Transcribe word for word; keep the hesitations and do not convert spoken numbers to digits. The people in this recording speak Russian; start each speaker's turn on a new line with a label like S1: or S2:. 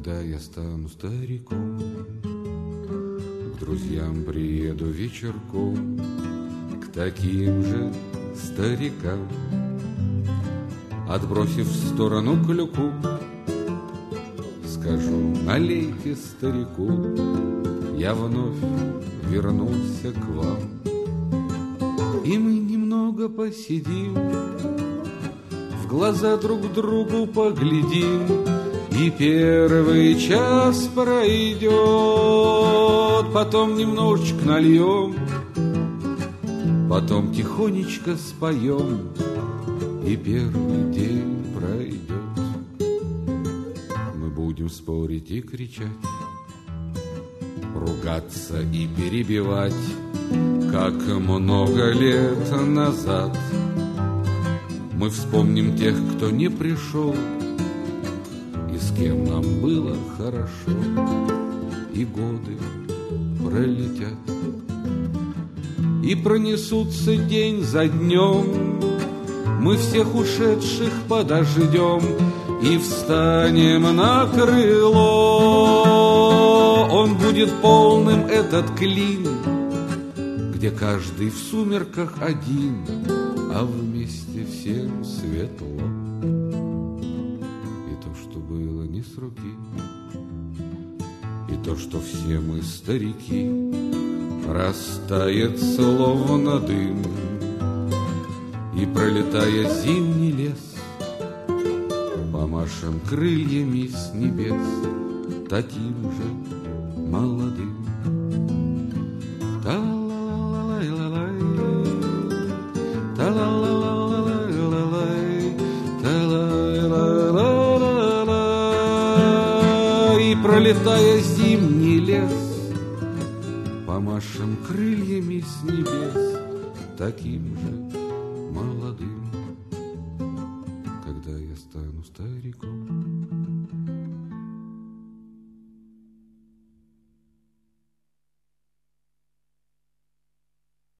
S1: Когда я стану стариком, к друзьям приеду вечерком, к таким же старикам, отбросив в сторону клюку, скажу: налейте старику, я вновь вернулся к вам. И мы немного посидим, в глаза друг другу поглядим, и первый час пройдет, потом немножечко нальем, потом тихонечко споем, и первый день пройдет. Мы будем спорить и кричать, ругаться и перебивать, как много лет назад. Мы вспомним тех, кто не пришел, и с кем нам было хорошо, и годы пролетят, и пронесутся день за днем. Мы всех ушедших подождем и встанем на крыло. Он будет полным, этот клин, где каждый в сумерках один, а вместе всем светло. И то, что было не с руки, и то, что все мы старики, растает словно дым. И, пролетая зимний лес, помашем крыльями с небес таким же молодым. Та-ла-ла-ла-лай-ла-лай, та-ла-ла-ла-лай-ла-лай, та-ла-ла-ла-ла-ла. И, пролетая зимний лес, помашем крыльями с небес таким же молодым. Когда я стану стариком,